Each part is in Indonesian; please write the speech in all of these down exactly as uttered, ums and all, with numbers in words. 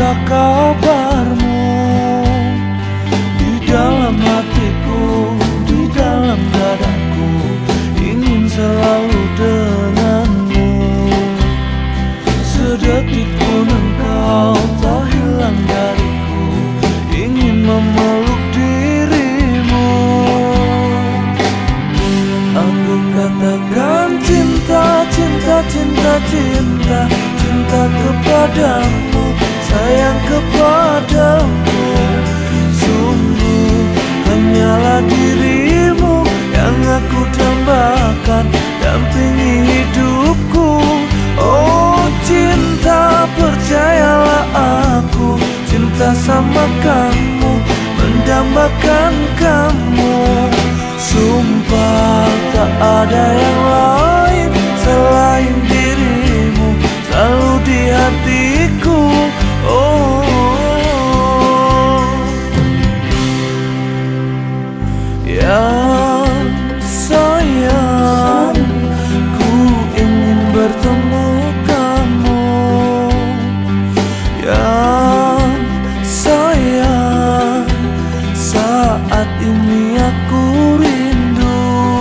minta kabarmu. Di dalam hatiku, di dalam dadaku, ingin selalu denganmu. Sedetik pun engkau tak hilang dariku, ingin memeluk dirimu. Aku katakan cinta, cinta, cinta, cinta, cinta kepadamu, sayang kepadamu. Sungguh hanyalah dirimu yang aku dambakan, dampingi hidupku. Oh cinta, percayalah aku cinta sama kamu, mendambakan kamu. Sumpah tak ada yang lain selain dirimu, selalu di hatiku. Oh yang sayang, ku ingin bertemu kamu. Yang sayang, saat ini aku rindu.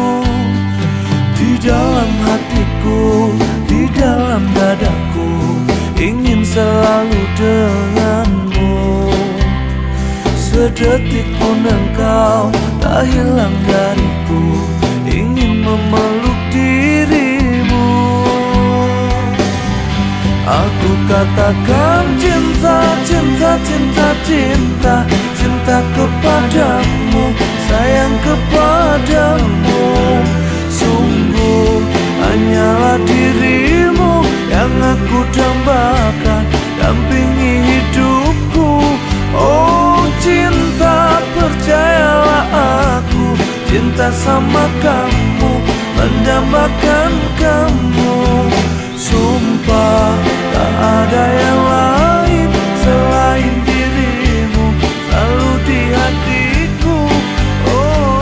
Di dalam hatiku, di dalam dadaku, ingin selalu denganmu. Sedetik pun engkau tak hilang dariku, ingin memeluk dirimu. Aku katakan cinta, cinta, cinta, cinta, cinta kepadamu, sayang kepadamu. Sungguh hanyalah dirimu yang aku dambakan, dampingi hidupku. Oh cinta, percayalah aku cinta sama kamu, mendambakan kamu. Sumpah tak ada yang lain selain dirimu, selalu di hatiku. Oh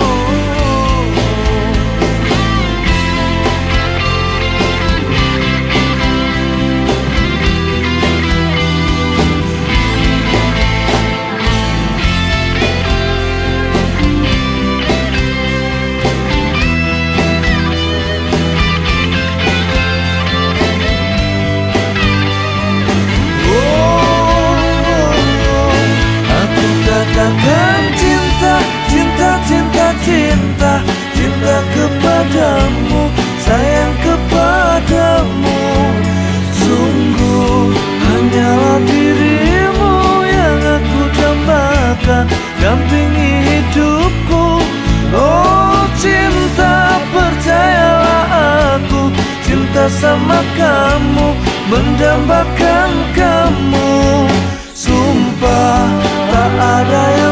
katakan cinta, cinta, cinta, cinta, cinta kepadamu, sayang kepadamu. Sungguh hanyalah dirimu yang aku dambakan, dampingi hidupku. Oh cinta, percayalah aku cinta sama kamu, mendambakan kamu. Sumpah tak ada yang